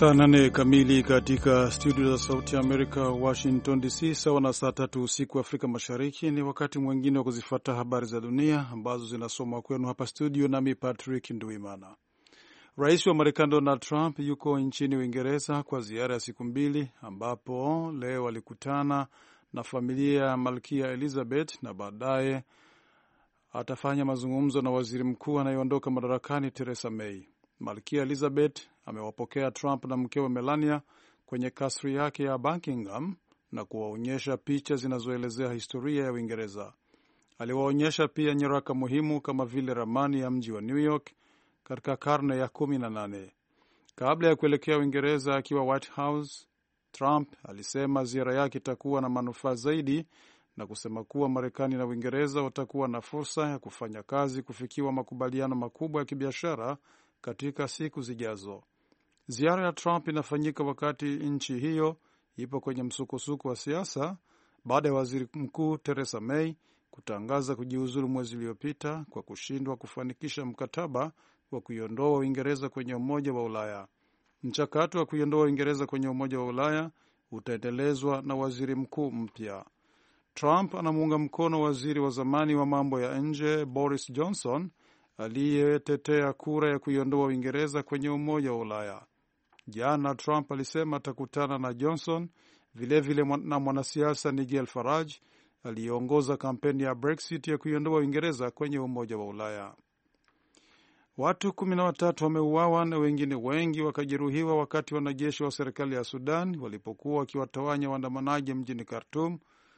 Saa 8 kamili katika studio za Sauti ya Amerika, Washington DC, sawa na saa 3 usiku Afrika Mashariki. Ni wakati mwingine wa kuzifuata habari za dunia ambazo zinasomwa kwenu hapa studio, nami Patrick Nduimana. Rais wa Marekani Donald Trump yuko nchini Uingereza kwa ziara ya siku 2, ambapo leo alikutana na familia ya Malkia Elizabeth na baadaye atafanya mazungumzo na waziri mkuu anayeondoka madarakani Theresa May. Malkia Elizabeth amewapokea Trump na mkewe Melania kwenye kasri yake ya Buckingham na kuwaonyesha picha zinazoelezea historia ya Uingereza. Aliwaonyesha pia nyaraka muhimu kama vile ramani ya mji wa New York katika karne ya 18. Kabla ya kuelekea Uingereza akiwa White House, Trump alisema ziara yake itakuwa na manufaa zaidi na kusema kuwa Marekani na Uingereza watakuwa na fursa ya kufanya kazi kufikiwa makubaliano makubwa ya kibiashara katika siku zijazo. Ziara ya Trump inafanyika wakati nchi hiyo ipo kwenye msukosuko wa siasa baada ya waziri mkuu Theresa May kutangaza kujiuzulu mwezi uliopita kwa kushindwa kufanikisha mkataba wa kuiondoa Uingereza kwenye Umoja wa Ulaya. Mchakato wa kuiondoa Uingereza kwenye Umoja wa Ulaya utaendelezwa na waziri mkuu mpya. Trump anamuunga mkono waziri wa zamani wa mambo ya nje Boris Johnson aliyetetea kura ya kuiondoa Uingereza kwenye Umoja wa Ulaya. Jana Trump alisema atakutana na Johnson, vilevile na mwanasiasa Nigel Farage aliyeongoza kampeni ya Brexit ya kuiondoa Uingereza kwenye Umoja wa Ulaya. Watu 13 wameuawa na wengine wengi wakajeruhiwa wakati wanajeshi wa serikali ya Sudan walipokuwa wakiwatawanya waandamanaji mjini Khartoum,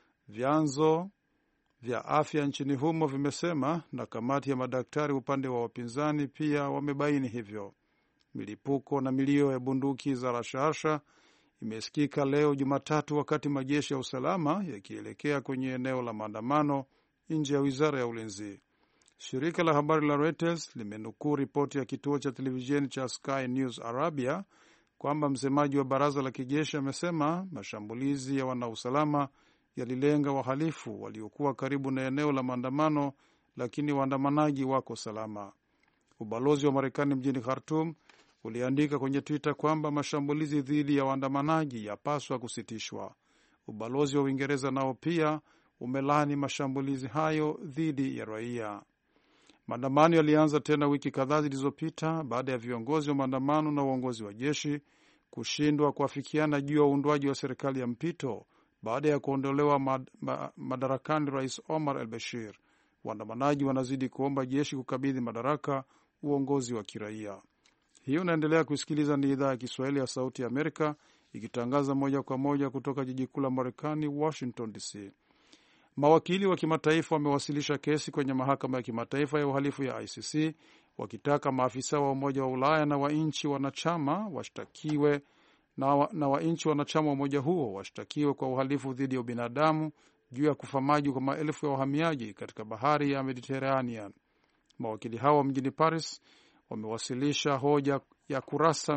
vyanzo vya afya nchini humo vimesema, na kamati ya madaktari upande wa wapinzani pia wamebaini hivyo. Milipuko na milio ya bunduki za rashasha imesikika leo Jumatatu wakati majeshi ya usalama yakielekea kwenye eneo la maandamano nje ya wizara ya ulinzi. Shirika la habari la Reuters limenukuu ripoti ya kituo cha televisheni cha Sky News Arabia kwamba msemaji wa baraza la kijeshi amesema mashambulizi ya wanausalama yalilenga wahalifu waliokuwa karibu na eneo la maandamano, lakini waandamanaji wako salama. Ubalozi wa Marekani mjini Khartoum uliandika kwenye Twitter kwamba mashambulizi dhidi ya waandamanaji yapaswa kusitishwa. Ubalozi wa Uingereza nao pia umelaani mashambulizi hayo dhidi ya raia. Maandamano yalianza tena wiki kadhaa zilizopita baada ya viongozi wa maandamano na uongozi wa jeshi kushindwa kuafikiana juu ya uundwaji wa serikali ya mpito baada ya kuondolewa madarakani Rais Omar al-Bashir. Waandamanaji wanazidi kuomba jeshi kukabidhi madaraka uongozi wa kiraia. Hiyo inaendelea kusikiliza, ni idhaa ya Kiswahili ya Sauti ya Amerika ikitangaza moja kwa moja kutoka jiji kuu la Marekani, Washington DC. Mawakili wa kimataifa wamewasilisha kesi kwenye mahakama ya kimataifa ya uhalifu ya ICC wakitaka maafisa wa Umoja wa Ulaya na wa nchi wanachama washtakiwe na wa nchi wanachama wa umoja huo washtakiwe kwa uhalifu dhidi ya ubinadamu juu ya kufa maji kwa maelfu ya wahamiaji katika bahari ya Mediterranean. Mawakili hao mjini Paris wamewasilisha hoja ya kurasa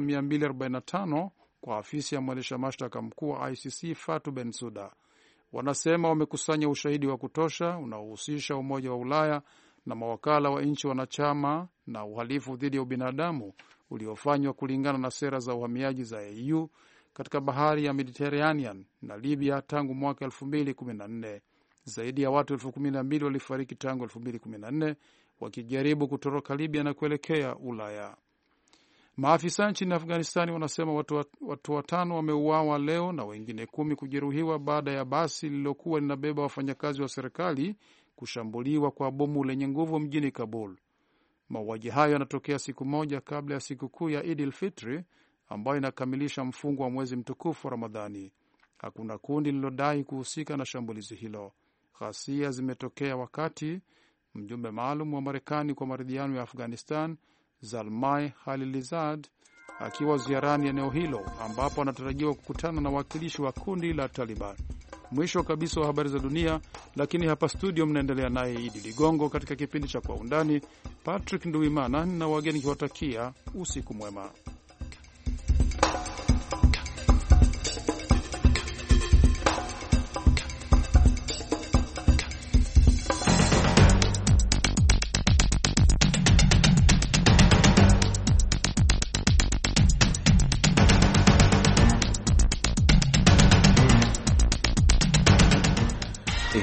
245 kwa afisi ya mwendesha mashtaka mkuu wa ICC Fatou Bensouda. Wanasema wamekusanya ushahidi wa kutosha unaohusisha Umoja wa Ulaya na mawakala wa nchi wanachama na uhalifu dhidi ya ubinadamu uliofanywa kulingana na sera za uhamiaji za EU katika bahari ya Mediterranean na Libya tangu mwaka 2014. Zaidi ya watu 12,000 walifariki tangu 2014 wakijaribu kutoroka Libya na kuelekea Ulaya. Maafisa nchini Afghanistani wanasema watu 5 wameuawa leo na wengine 10 kujeruhiwa baada ya basi lililokuwa linabeba wafanyakazi wa serikali kushambuliwa kwa bomu lenye nguvu mjini Kabul. Mauaji hayo yanatokea siku moja kabla ya sikukuu ya Eid al-Fitr ambayo inakamilisha mfungo wa mwezi mtukufu wa Ramadhani. Hakuna kundi lililodai kuhusika na shambulizi hilo. Ghasia zimetokea wakati mjumbe maalum wa Marekani kwa maridhiano ya Afghanistan Zalmay Khalilzad akiwa ziarani eneo hilo ambapo anatarajiwa kukutana na wakilishi wa kundi la Taliban. Mwisho kabisa wa habari za dunia, lakini hapa studio mnaendelea naye Idi Ligongo katika kipindi cha Kwa Undani. Patrick Nduimana na wageni kiwatakia usiku mwema.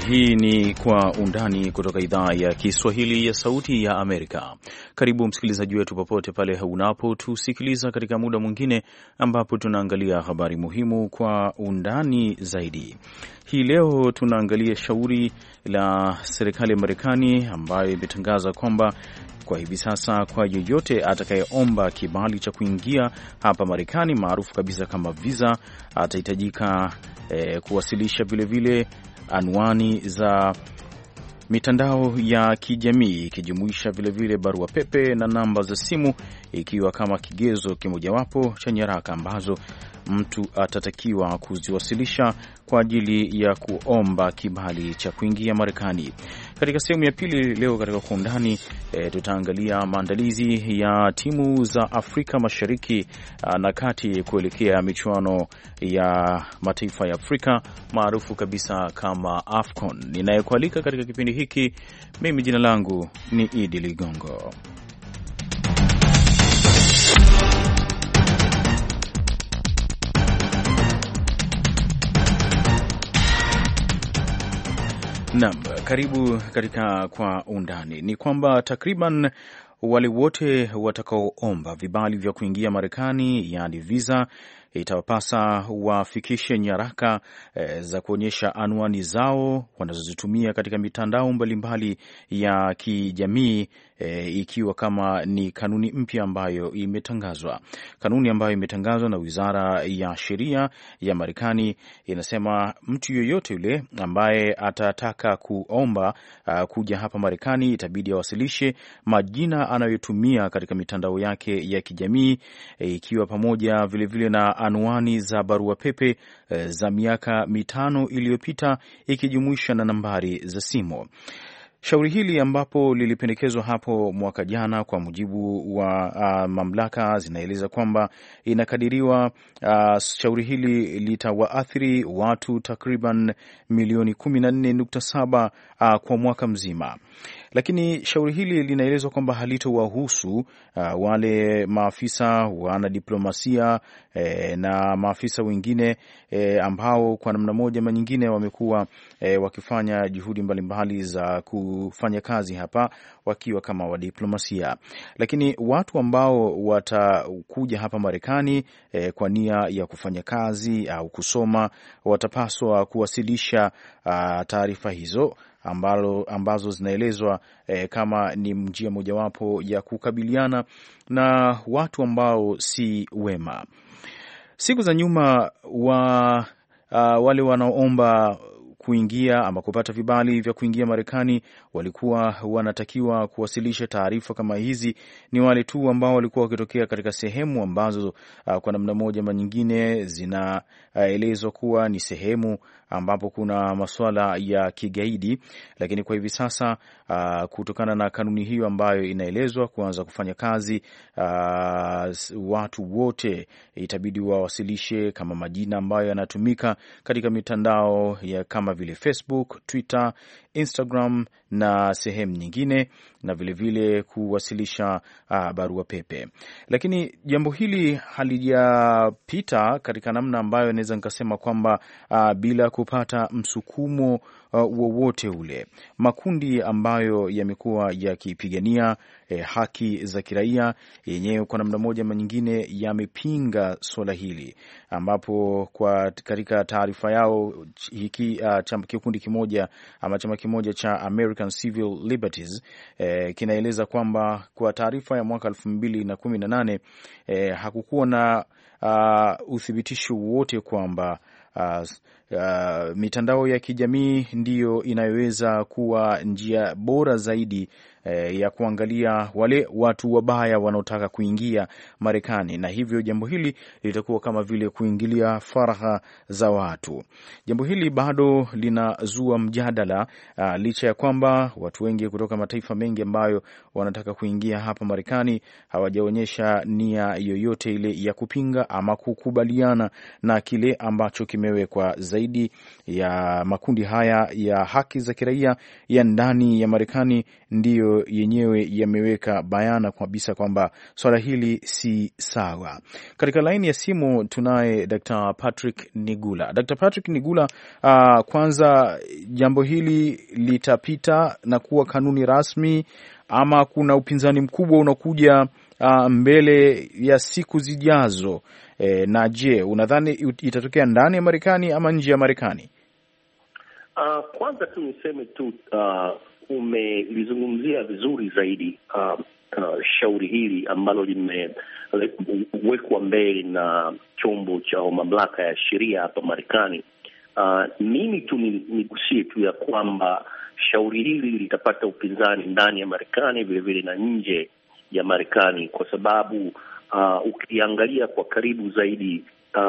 Hii ni Kwa Undani kutoka idhaa ya Kiswahili ya Sauti ya Amerika. Karibu msikilizaji wetu popote pale unapotusikiliza katika muda mwingine ambapo tunaangalia habari muhimu kwa undani zaidi. Hii leo tunaangalia shauri la serikali ya Marekani ambayo imetangaza kwamba kwa hivi sasa kwa yeyote atakayeomba kibali cha kuingia hapa Marekani maarufu kabisa kama visa atahitajika kuwasilisha vilevile anwani za mitandao ya kijamii ikijumuisha vilevile barua pepe na namba za simu, ikiwa kama kigezo kimojawapo cha nyaraka ambazo mtu atatakiwa kuziwasilisha kwa ajili ya kuomba kibali cha kuingia Marekani. Katika sehemu ya pili leo katika Kwa Undani tutaangalia maandalizi ya timu za Afrika Mashariki na Kati kuelekea michuano ya mataifa ya Afrika maarufu kabisa kama AFCON. Ninayekualika katika kipindi hiki mimi jina langu ni Idi Ligongo. Naam, karibu katika Kwa Undani. Ni kwamba takriban wale wote watakaoomba vibali vya kuingia Marekani, yaani visa, itawapasa wafikishe nyaraka za kuonyesha anwani zao wanazozitumia katika mitandao mbalimbali ya kijamii, ikiwa kama ni kanuni mpya ambayo imetangazwa. Kanuni ambayo imetangazwa na Wizara ya Sheria ya Marekani inasema mtu yeyote yule ambaye atataka kuomba kuja hapa Marekani itabidi awasilishe majina anayotumia katika mitandao yake ya kijamii, ikiwa pamoja vilevile na anwani za barua pepe za miaka 5 iliyopita ikijumuisha na nambari za simu. Shauri hili ambapo lilipendekezwa hapo mwaka jana, kwa mujibu wa mamlaka zinaeleza kwamba inakadiriwa shauri hili litawaathiri watu takriban milioni 14.7 kwa mwaka mzima. Lakini shauri hili linaelezwa kwamba halitowahusu wale maafisa wanadiplomasia na maafisa wengine ambao kwa namna moja ama nyingine wamekuwa wakifanya juhudi mbalimbali za kufanya kazi hapa wakiwa kama wadiplomasia. Lakini watu ambao watakuja hapa Marekani kwa nia ya kufanya kazi au kusoma watapaswa kuwasilisha taarifa hizo ambazo zinaelezwa kama ni njia mojawapo ya kukabiliana na watu ambao si wema. Siku za nyuma wale wanaoomba kuingia ama kupata vibali vya kuingia Marekani walikuwa wanatakiwa kuwasilisha taarifa kama hizi ni wale tu ambao walikuwa wakitokea katika sehemu ambazo kwa namna moja ama nyingine zinaelezwa kuwa ni sehemu ambapo kuna masuala ya kigaidi. Lakini kwa hivi sasa kutokana na kanuni hiyo ambayo inaelezwa kuanza kufanya kazi, watu wote itabidi wawasilishe kama majina ambayo yanatumika katika mitandao ya kama vile Facebook, Twitter, Instagram na sehemu nyingine, na vilevile kuwasilisha barua pepe. Lakini jambo hili halijapita katika namna ambayo naweza nikasema kwamba bila kupata msukumo wowote ule. Makundi ambayo yamekuwa yakipigania haki za kiraia yenyewe kwa namna moja ama nyingine yamepinga swala hili, ambapo katika taarifa yao hiki kikundi kimoja ama chama kimoja cha American Civil Liberties kinaeleza kwamba kwa taarifa ya mwaka 2018 hakukuwa na uthibitisho wote kwamba mitandao ya kijamii ndiyo inayoweza kuwa njia bora zaidi ya kuangalia wale watu wabaya wanaotaka kuingia Marekani, na hivyo jambo hili litakuwa kama vile kuingilia faragha za watu. Jambo hili bado linazua mjadala licha ya kwamba watu wengi kutoka mataifa mengi ambayo wanataka kuingia hapa Marekani hawajaonyesha nia yoyote ile ya kupinga ama kukubaliana na kile ambacho kimewekwa. Zaidi ya makundi haya ya haki za kiraia ya ndani ya Marekani ndiyo ambayo yenyewe yameweka bayana kabisa kwamba swala hili si sawa. Katika laini ya simu tunaye Dr. Patrick Nigula. Dr. Patrick Nigula, kwanza jambo hili litapita na kuwa kanuni rasmi ama kuna upinzani mkubwa unakuja mbele ya siku zijazo? Na je, unadhani itatokea ndani ya Marekani ama nje ya Marekani? Kwanza tu niseme tu umelizungumzia vizuri zaidi shauri hili ambalo limewekwa mbele na chombo cha mamlaka ya sheria hapa Marekani. Mimi tu nigusie tu ya kwamba shauri hili litapata upinzani ndani ya Marekani vile vile na nje ya Marekani, kwa sababu ukiangalia kwa karibu zaidi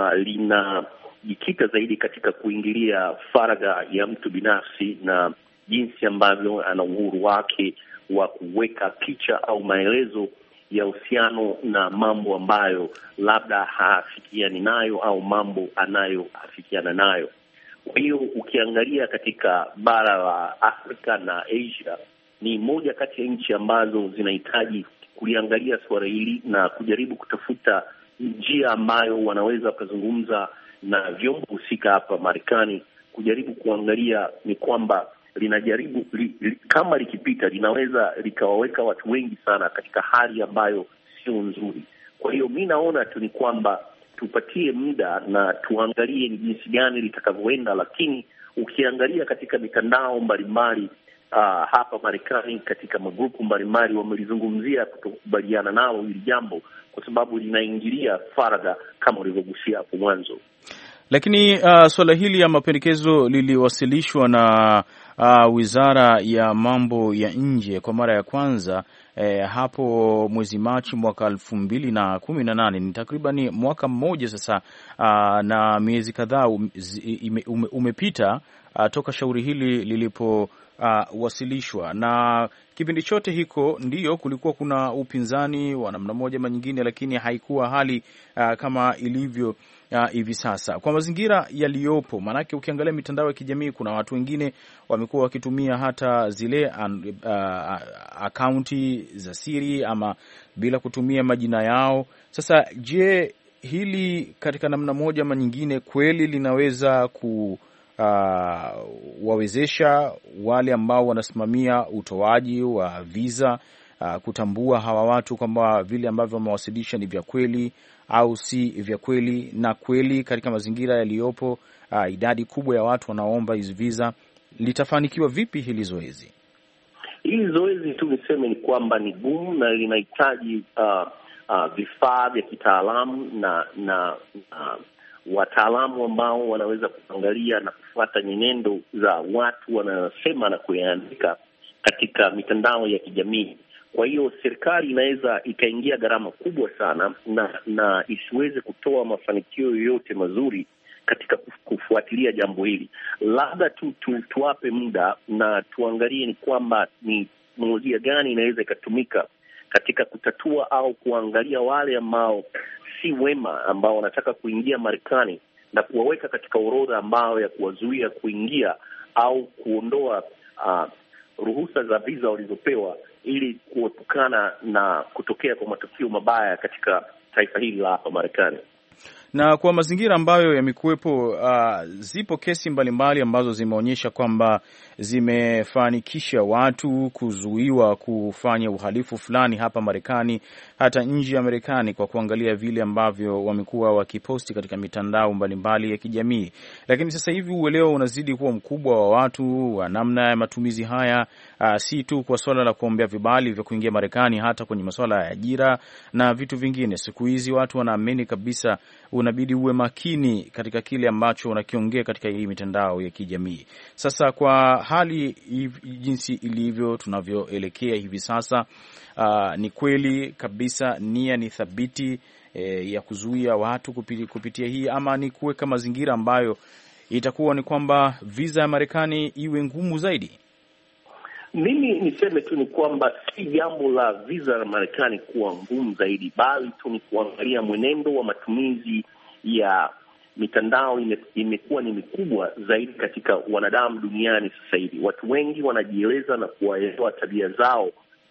linajikita zaidi katika kuingilia faragha ya mtu binafsi na jinsi ambavyo ana uhuru wake wa kuweka picha au maelezo ya uhusiano na mambo ambayo labda haafikiani nayo au mambo anayoafikiana nayo. Kwa hiyo ukiangalia katika bara la Afrika na Asia, ni moja kati ya nchi ambazo zinahitaji kuliangalia suala hili na kujaribu kutafuta njia ambayo wanaweza wakazungumza na vyombo husika hapa Marekani, kujaribu kuangalia ni kwamba linajaribu kama likipita linaweza likawaweka watu wengi sana katika hali ambayo sio nzuri. Kwa hiyo mi naona tu ni kwamba tupatie muda na tuangalie ni jinsi gani litakavyoenda, lakini ukiangalia katika mitandao mbalimbali hapa Marekani, katika magrupu mbalimbali wamelizungumzia kutokubaliana nalo hili jambo, kwa sababu linaingilia faragha kama ulivyogusia hapo mwanzo. Lakini swala hili ya mapendekezo liliwasilishwa na Wizara ya Mambo ya Nje kwa mara ya kwanza hapo mwezi Machi mwaka 2018. Ni takriban mwaka mmoja sasa na miezi kadhaa umepita toka shauri hili lilipowasilishwa, na kipindi chote hiko ndiyo kulikuwa kuna upinzani wa namna moja ama nyingine, lakini haikuwa hali kama ilivyo hivi sasa kwa mazingira yaliyopo. Maanake ukiangalia mitandao ya kijamii, kuna watu wengine wamekuwa wakitumia hata zile akaunti za siri ama bila kutumia majina yao. Sasa je, hili katika namna moja ama nyingine kweli linaweza wawezesha wale ambao wanasimamia utoaji wa visa kutambua hawa watu kwamba vile ambavyo wamewasilisha ni vya kweli au si vya kweli? Na kweli katika mazingira yaliyopo, idadi kubwa ya watu wanaomba hizi visa, litafanikiwa vipi hili zoezi? Hili zoezi tu niseme ni kwamba ni gumu na linahitaji vifaa vya kitaalamu na wataalamu ambao wanaweza kuangalia na kufuata nyenendo za watu wanasema na kuyaandika katika mitandao ya kijamii. Kwa hiyo serikali inaweza ikaingia gharama kubwa sana na isiweze kutoa mafanikio yoyote mazuri katika kufuatilia jambo hili. Labda tuwape muda na tuangalie ni kwamba ni teknolojia gani inaweza ikatumika katika kutatua au kuangalia wale ambao si wema ambao wanataka kuingia Marekani na kuwaweka katika orodha ambao ya kuwazuia kuingia au kuondoa ruhusa za visa walizopewa ili kuepukana na kutokea kwa matukio mabaya katika taifa hili la hapa Marekani. Na kwa mazingira ambayo yamekuwepo, zipo kesi mbalimbali ambazo zimeonyesha kwamba zimefanikisha watu kuzuiwa kufanya uhalifu fulani hapa Marekani, hata nje ya Marekani, kwa kuangalia vile ambavyo wamekuwa wakiposti katika mitandao mbalimbali ya kijamii. Lakini sasa hivi uelewa unazidi kuwa mkubwa wa watu wa namna ya matumizi haya, si tu kwa swala la kuombea vibali vya kuingia Marekani, hata kwenye masuala ya ajira na vitu vingine. Siku hizi watu wanaamini kabisa unabidi uwe makini katika kile ambacho unakiongea katika hii mitandao ya kijamii. Sasa kwa hali jinsi ilivyo tunavyoelekea hivi sasa, ni kweli kabisa nia ni thabiti ya kuzuia watu kupitia hii, ama ni kuweka mazingira ambayo itakuwa ni kwamba visa ya Marekani iwe ngumu zaidi? Mimi niseme tu ni kwamba si jambo la visa la Marekani kuwa ngumu zaidi, bali tu ni kuangalia mwenendo wa matumizi ya mitandao imekuwa ni mikubwa zaidi katika wanadamu duniani sasa hivi. Watu wengi wanajieleza na kuwaelewa tabia zao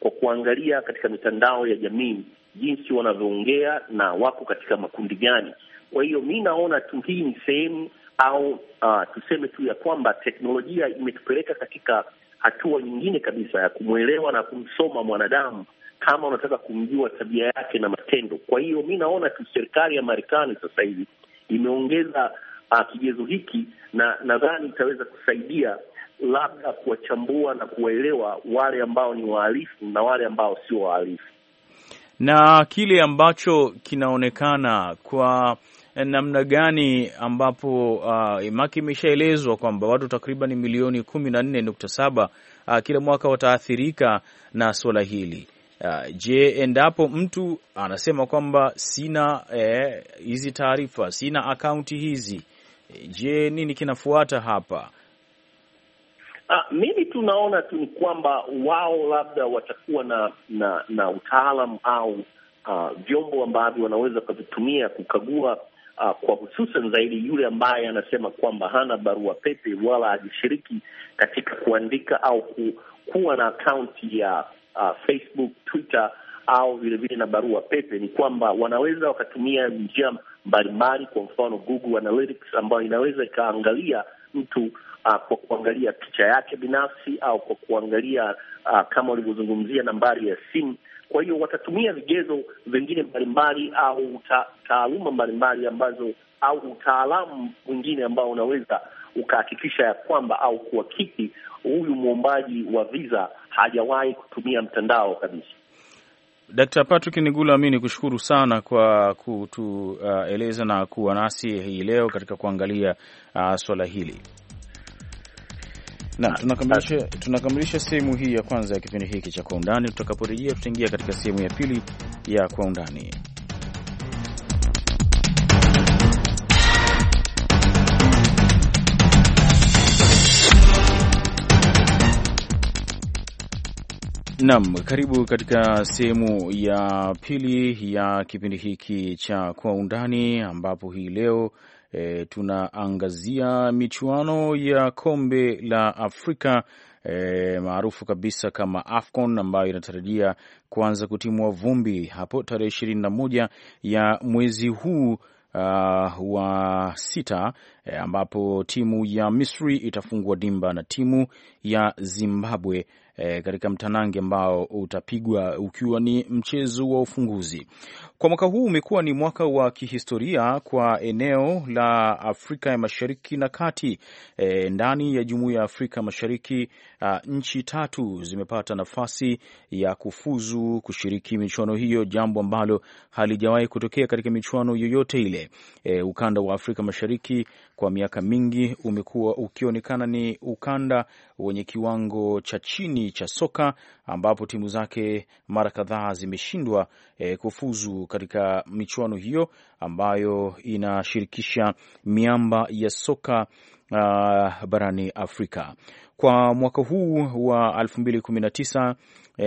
kwa kuangalia katika mitandao ya jamii jinsi wanavyoongea na wako katika makundi gani. Kwa hiyo mi naona tu hii ni sehemu au tuseme tu ya kwamba teknolojia imetupeleka katika hatua nyingine kabisa ya kumwelewa na kumsoma mwanadamu kama unataka kumjua tabia yake na matendo. Kwa hiyo mi naona tu serikali ya Marekani sasa hivi imeongeza kigezo hiki, na nadhani itaweza kusaidia labda kuwachambua na kuwaelewa wale ambao ni wahalifu na wale ambao sio wahalifu. Na kile ambacho kinaonekana kwa namna gani ambapo maki imeshaelezwa kwamba watu takriban milioni 14.7 kila mwaka wataathirika na swala hili. Je, endapo mtu anasema kwamba sina hizi taarifa, sina akaunti hizi, je, nini kinafuata hapa? Mimi tunaona tu ni kwamba wao labda watakuwa na utaalam au vyombo ambavyo wanaweza kuvitumia kukagua kwa hususan zaidi yule ambaye anasema kwamba hana barua pepe wala hajishiriki katika kuandika au kuwa na akaunti ya Facebook, Twitter au vile vile na barua pepe. Ni kwamba wanaweza wakatumia njia mbalimbali, kwa mfano Google Analytics ambayo inaweza ikaangalia mtu kwa kuangalia picha yake binafsi au kwa kuangalia kama walivyozungumzia nambari ya simu. Kwa hiyo watatumia vigezo vingine mbalimbali au taaluma mbalimbali ambazo au utaalamu mwingine ambao unaweza ukahakikisha ya kwamba au kuhakiki huyu muombaji wa visa hajawahi kutumia mtandao kabisa. Dr. Patrick Nigula, mimi nikushukuru sana kwa kutueleza na kuwa nasi hii leo katika kuangalia swala hili. Na tunakamilisha sehemu hii ya kwanza ya kipindi hiki cha Kwa Undani. Tutakaporejea tutaingia katika sehemu ya pili ya Kwa Undani. Naam, karibu katika sehemu ya pili ya kipindi hiki cha Kwa Undani, ambapo hii leo tunaangazia michuano ya kombe la Afrika maarufu kabisa kama AFCON, ambayo inatarajia kuanza kutimua vumbi hapo tarehe 21 ya mwezi huu wa 6, ambapo timu ya Misri itafungua dimba na timu ya Zimbabwe katika mtanange ambao utapigwa ukiwa ni mchezo wa ufunguzi. Kwa mwaka huu umekuwa ni mwaka wa kihistoria kwa eneo la Afrika ya Mashariki na Kati. Ndani ya Jumuiya ya Afrika Mashariki, nchi 3 zimepata nafasi ya kufuzu kushiriki michuano hiyo, jambo ambalo halijawahi kutokea katika michuano yoyote ile. Ukanda wa Afrika Mashariki kwa miaka mingi umekuwa ukionekana ni ukanda wenye kiwango cha chini cha soka, ambapo timu zake mara kadhaa zimeshindwa kufuzu katika michuano hiyo ambayo inashirikisha miamba ya soka barani Afrika. Kwa mwaka huu wa 2019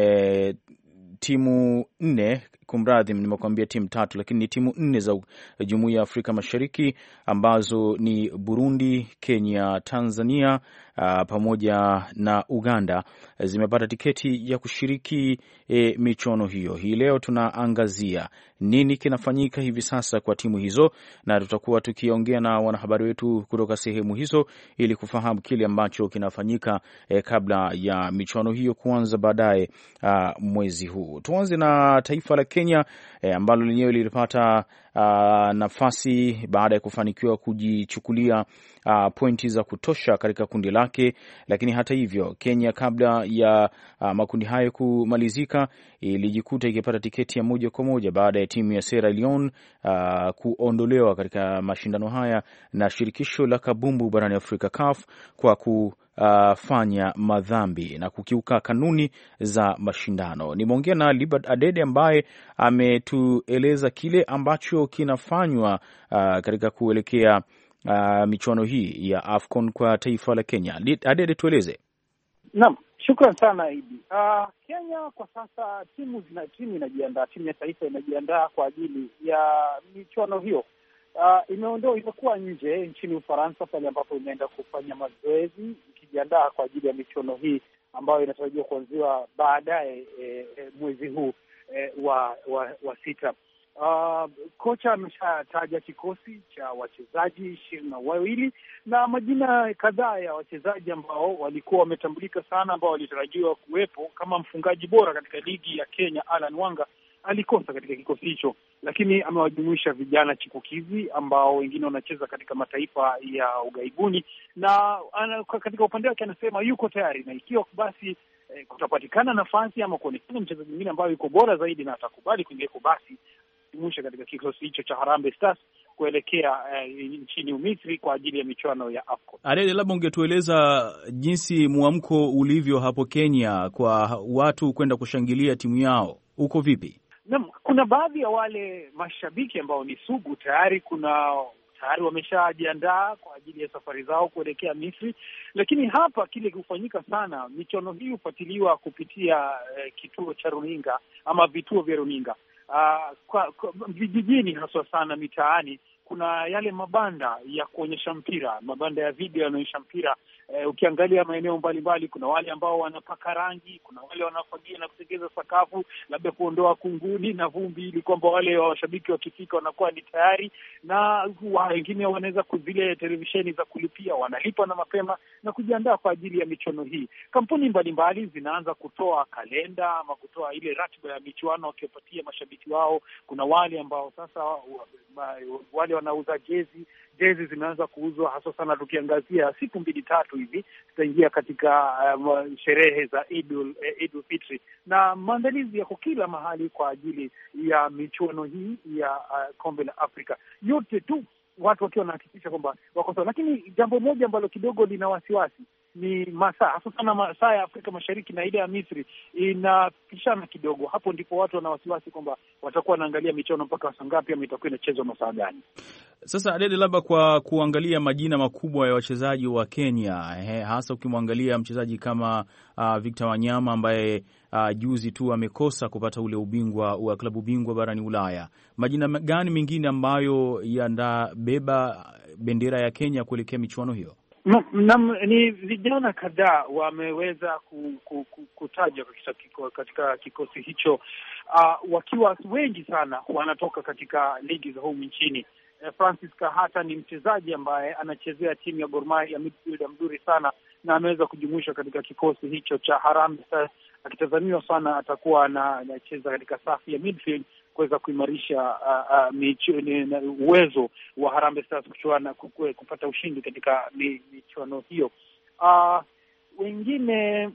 timu 4, kumradhi nimekuambia timu 3, lakini ni timu 4 za Jumuiya ya Afrika Mashariki ambazo ni Burundi, Kenya, Tanzania pamoja na Uganda zimepata tiketi ya kushiriki michuano hiyo. Hii leo tunaangazia nini kinafanyika hivi sasa kwa timu hizo, na tutakuwa tukiongea na wanahabari wetu kutoka sehemu hizo ili kufahamu kile ambacho kinafanyika kabla ya michuano hiyo kuanza baadaye mwezi huu. Tuanze na taifa la Kenya ambalo lenyewe lilipata nafasi baada ya kufanikiwa kujichukulia pointi za kutosha katika kundi lake. Lakini hata hivyo, Kenya kabla ya makundi hayo kumalizika ilijikuta ikipata tiketi ya moja kwa moja baada ya timu ya Sierra Leone kuondolewa katika mashindano haya na shirikisho la kabumbu barani Afrika CAF kwa kufanya madhambi na kukiuka kanuni za mashindano. Nimeongea na Libert Adede ambaye ametueleza kile ambacho kinafanywa katika kuelekea michuano hii ya AFCON kwa taifa la Kenya. Adede, tueleze. Naam, shukran sana Idi. Kenya kwa sasa timu inajiandaa, timu ya taifa inajiandaa kwa ajili ya michuano hiyo. Imekuwa nje nchini Ufaransa pale ambapo imeenda kufanya mazoezi ikijiandaa kwa ajili ya michuano hii ambayo inatarajiwa kuanziwa baadaye mwezi huu wa sita. Kocha ameshataja kikosi cha wachezaji 22 na majina kadhaa ya wachezaji ambao walikuwa wametambulika sana, ambao walitarajiwa kuwepo kama mfungaji bora katika ligi ya Kenya. Alan Wanga alikosa katika kikosi hicho, lakini amewajumuisha vijana chipukizi ambao wengine wanacheza katika mataifa ya ughaibuni, na katika upande wake anasema yuko tayari, na ikiwa basi kutapatikana nafasi ama kuonekana mchezaji mwingine ambaye yuko bora zaidi na atakubali kuingeko, basi jumuisha katika kikosi hicho cha Harambee Stars kuelekea nchini Misri kwa ajili ya michuano ya AFCON. Adede, labda ungetueleza jinsi mwamko ulivyo hapo Kenya kwa watu kwenda kushangilia timu yao, uko vipi? Naam, kuna baadhi ya wale mashabiki ambao ni sugu tayari wameshajiandaa kwa ajili ya safari zao kuelekea Misri, lakini hapa kile hufanyika sana, michuano hii hufuatiliwa kupitia kituo cha runinga ama vituo vya runinga. Kwa vijijini haswa sana mitaani kuna yale mabanda ya kuonyesha mpira, mabanda ya video yanaonyesha mpira. Ukiangalia maeneo mbalimbali, kuna wale ambao wanapaka rangi, kuna wale wanafagia na kutegeza sakafu, labda kuondoa kunguni na vumbi, ili kwamba wale washabiki wakifika wanakuwa ni tayari, na wengine wanaweza kuzile televisheni za kulipia, wanalipa na mapema na kujiandaa kwa ajili ya michuano hii. Kampuni mbalimbali zinaanza kutoa kalenda ama kutoa ile ratiba ya michuano wakiwapatia mashabiki wao. Kuna wale ambao sasa wale wanauza jezi zimeanza kuuzwa, hasa sana tukiangazia siku 2-3 hivi tutaingia katika sherehe za Idul Fitri, na maandalizi yako kila mahali kwa ajili ya michuano hii ya kombe la Afrika. Yote tu watu wakiwa wanahakikisha kwamba wako sawa, lakini jambo moja ambalo kidogo lina wasiwasi ni masaa, hasa sana masaa ya Afrika Mashariki na ile ya Misri inapishana kidogo. Hapo ndipo watu wana wasiwasi kwamba watakuwa wanaangalia michuano mpaka saa ngapi ama itakuwa inachezwa masaa gani. Sasa Adede, labda kwa kuangalia majina makubwa ya wachezaji wa Kenya, hasa ukimwangalia mchezaji kama Victor Wanyama ambaye juzi tu amekosa kupata ule ubingwa wa klabu bingwa barani Ulaya, majina gani mengine ambayo yanabeba bendera ya Kenya kuelekea michuano hiyo? Ni vijana kadhaa wameweza kutajwa katika kikosi hicho, wakiwa wengi sana wanatoka katika ligi za humu nchini. Francis Kahata ni mchezaji ambaye anachezea timu ya Gor Mahia, midfielder mzuri sana, na ameweza kujumuishwa katika kikosi hicho cha Harambee Stars, akitazamiwa sana atakuwa anacheza katika safu ya midfield kuweza kuimarisha uwezo wa Harambee Stars kupata ushindi katika michuano hiyo. Wengine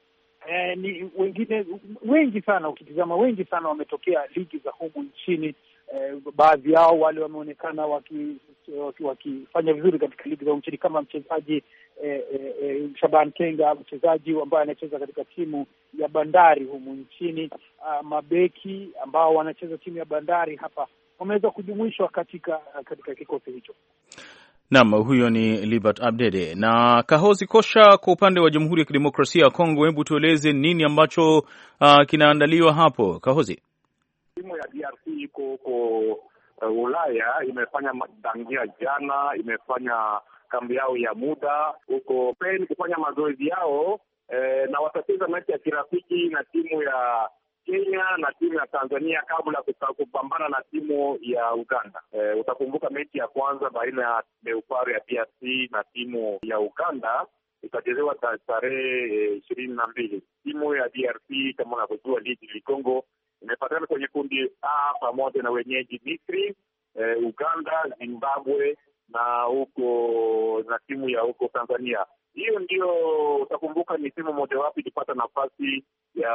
wengi sana, ukitizama wengi sana wametokea ligi za humu nchini. Baadhi yao wale wameonekana wakifanya vizuri katika ligi za nchini, kama mchezaji Shaban Kenga, mchezaji ambaye anacheza katika timu ya Bandari humu nchini. Mabeki ambao wanacheza timu ya Bandari hapa wameweza kujumuishwa katika kikosi hicho. Naam, huyo ni Libert Abdede. Na Kahozi Kosha, kwa upande wa Jamhuri ya Kidemokrasia ya Kongo, hebu tueleze nini ambacho kinaandaliwa hapo, Kahozi? Timu ya DRC iko Ulaya, imefanya tangia jana, imefanya kambi yao ya muda huko Spain kufanya mazoezi yao, na watacheza mechi ya kirafiki na timu ya Kenya na timu ya Tanzania kabla kupambana na timu ya Uganda. Utakumbuka mechi ya kwanza baina ya Leopard ya DRC na timu ya Uganda itachezewa tarehe 22. Timu ya DRC kama unavyojua ligi ya Kongo imepatana kwenye kundi A pamoja na wenyeji Misri, Uganda, Zimbabwe na huko na timu ya huko Tanzania. Hiyo ndio utakumbuka ni timu mojawapo ilipata nafasi ya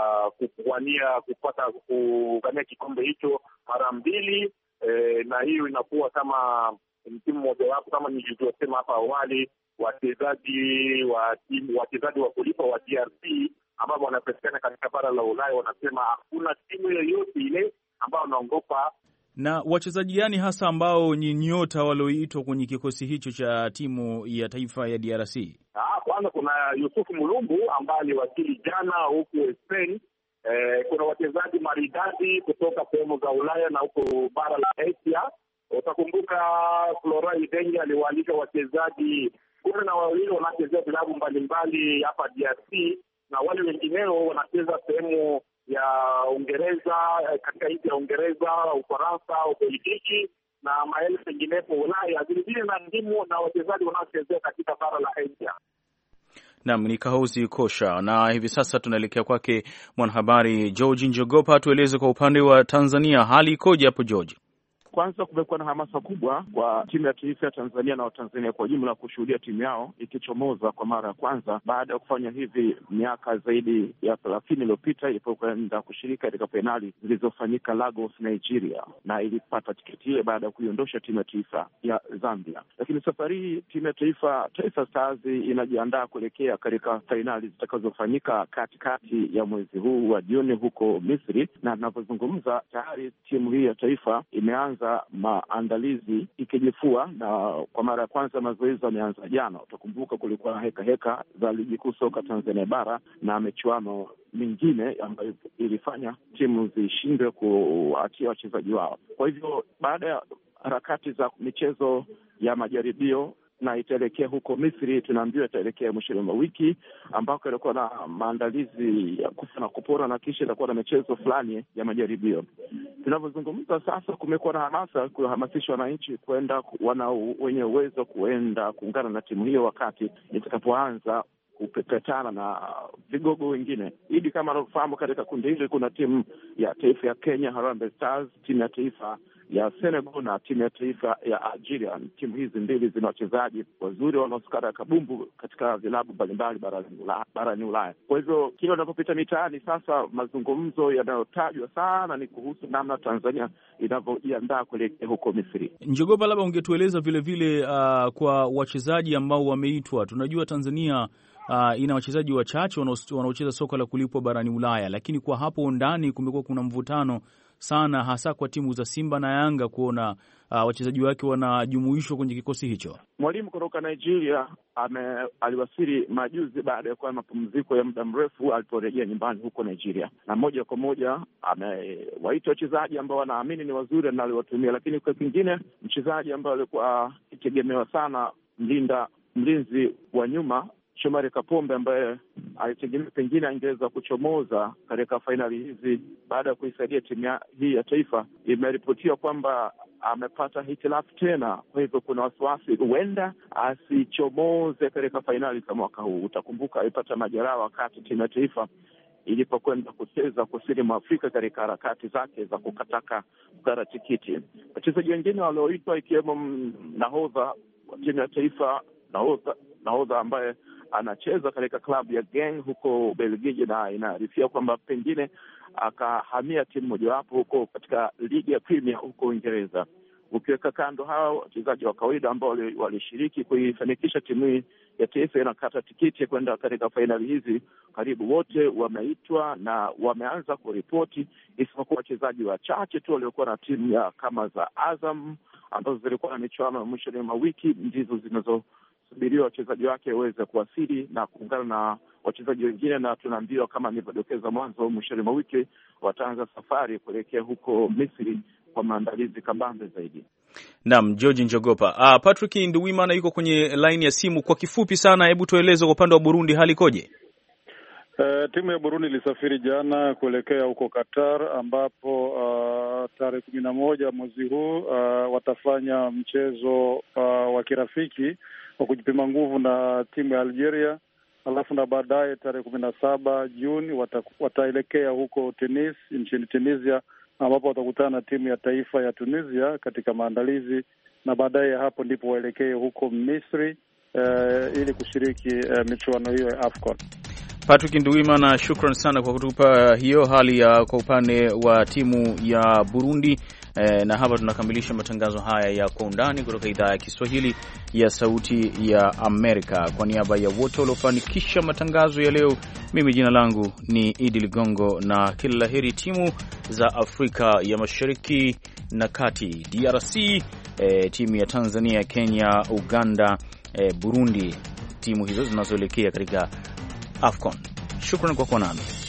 kugania kikombe hicho mara mbili, na hiyo inakuwa kama timu mojawapo, kama nilivyosema hapa awali, wachezaji wa kulipa wa DRC ambao wanapatikana katika bara la Ulaya wanasema hakuna timu yoyote ile ambao wanaongopa. Na wachezaji gani hasa ambao ni nyota walioitwa kwenye kikosi hicho cha timu ya taifa ya DRC? Kwanza kuna Yusufu Mulumbu ambaye aliwasili jana huko Spain. Kuna wachezaji maridadi kutoka sehemu za Ulaya na huko bara la Asia. Utakumbuka Florent Ibenge aliwaalika wachezaji 12 wanachezea vilabu mbalimbali hapa DRC na wale wengineo wanacheza sehemu ya Uingereza, katika nchi ya Uingereza, Ufaransa, Ubelgiji na maelfu penginepo Ulaya, vilevile na timu na wachezaji wanaochezea katika bara la Asia. Naam, ni Kahozi Kosha, na hivi sasa tunaelekea kwake mwanahabari George Njogopa. Tueleze kwa upande wa Tanzania, hali ikoje hapo George? Kwanza, kumekuwa na hamasa kubwa kwa timu ya taifa ya Tanzania na Watanzania kwa ujumla kushuhudia timu yao ikichomoza kwa mara ya kwanza baada ya kufanya hivi miaka zaidi ya 30 iliyopita ilipokwenda kushiriki katika fainali zilizofanyika Lagos, Nigeria, na ilipata tiketi ile baada ya kuiondosha timu ya taifa ya Zambia. Lakini safari hii timu ya Taifa Stars inajiandaa kuelekea katika fainali zitakazofanyika katikati ya mwezi huu wa Juni huko Misri, na tunapozungumza tayari timu hii ya taifa imeanza maandalizi ikijifua, na kwa mara ya kwanza mazoezi yameanza jana. Utakumbuka kulikuwa na heka za ligi kuu soka Tanzania bara na michuano mingine ambayo ilifanya timu zishindwe kuachia wachezaji wao. Kwa hivyo baada ya harakati za michezo ya majaribio na itaelekea huko Misri, tunaambiwa itaelekea mwishoni mwa wiki ambako ilikuwa na maandalizi ya kufa na kupora, na kisha itakuwa na michezo fulani ya majaribio. Tunavyozungumza sasa, kumekuwa na hamasa kuhamasisha wananchi kwenda, wenye uwezo kuenda kuungana na timu hiyo wakati itakapoanza kupepetana na vigogo wengine. Idi, kama anavyofahamu, katika kundi hili kuna timu ya taifa ya Kenya, Harambee Stars, timu ya taifa ya Senegal na timu ya taifa ya Algeria. Timu hizi mbili zina wachezaji wazuri wanaosukara kabumbu katika vilabu mbalimbali barani Ulaya. Kwa hivyo kila unapopita mitaani sasa, mazungumzo yanayotajwa sana ni kuhusu namna Tanzania inavyojiandaa kuelekea huko Misri. Njogopa, labda ungetueleza vile kwa wachezaji ambao wameitwa. Tunajua Tanzania ina wachezaji wachache wanaocheza soka la kulipwa barani Ulaya, lakini kwa hapo ndani kumekuwa kuna mvutano sana, hasa kwa timu za Simba na Yanga kuona wachezaji wake wanajumuishwa kwenye kikosi hicho. Mwalimu kutoka Nigeria aliwasili majuzi baada ya kuwa mapumziko ya muda mrefu aliporejea nyumbani huko Nigeria, na moja kwa moja amewaita wachezaji ambao wanaamini ni wazuri na aliwatumia. Lakini kwa kingine, mchezaji ambaye alikuwa akitegemewa sana, mlinzi wa nyuma Shomari Kapombe, ambaye alitegemea pengine angeweza kuchomoza katika fainali hizi baada ya kuisaidia timu hii ya taifa, imeripotiwa kwamba amepata hitilafu tena. Kwa hivyo kuna wasiwasi huenda asichomoze katika fainali za mwaka huu. Utakumbuka alipata majeraha wakati timu ya taifa ilipokwenda kucheza kusini mwa Afrika katika harakati zake za kukata tikiti. Wachezaji wengine walioitwa ikiwemo nahodha wa timu ya taifa, nahodha ambaye anacheza katika klabu ya Genk huko Ubelgiji, na inaarifia kwamba pengine akahamia timu mojawapo huko katika ligi ya Premier huko Uingereza. Ukiweka kando hao wachezaji wa kawaida ambao walishiriki kuifanikisha timu hii ya taifa inakata tikiti kwenda katika fainali hizi, karibu wote wameitwa na wameanza kuripoti, isipokuwa wachezaji wachache tu waliokuwa na timu ya kama za Azam ambazo zilikuwa na michuano ya mwisho mwa wiki ndizo zinazosubiriwa wachezaji wake waweze kuwasili na kuungana na wachezaji wengine, na tunaambiwa kama nilivyodokeza mwanzo, mwishoni mwa wiki wataanza safari kuelekea huko Misri kwa maandalizi kabambe zaidi. Naam, George Njogopa. Patrick Nduwimana yuko kwenye line ya simu. Kwa kifupi sana, hebu tueleze kwa upande wa Burundi hali ikoje? Timu ya Burundi ilisafiri jana kuelekea huko Qatar, ambapo tarehe 11 mwezi huu watafanya mchezo wa kirafiki wa kujipima nguvu na timu ya Algeria. Alafu na baadaye tarehe 17 Juni wataelekea huko Tunis, nchini Tunisia, ambapo watakutana na timu ya taifa ya Tunisia katika maandalizi, na baadaye hapo ndipo waelekee huko Misri ili kushiriki michuano hiyo ya AFCON. Patrick Nduwimana, shukran sana kwa kutupa hiyo hali ya kwa upande wa timu ya Burundi. Na hapa tunakamilisha matangazo haya ya Kwa Undani kutoka idhaa ya Kiswahili ya Sauti ya Amerika. Kwa niaba ya wote waliofanikisha matangazo ya leo, mimi jina langu ni Idi Ligongo, na kila laheri timu za Afrika ya Mashariki na Kati, DRC, timu ya Tanzania, Kenya, Uganda, Burundi, timu hizo zinazoelekea katika AFCON. Shukran kwa kuwa nami.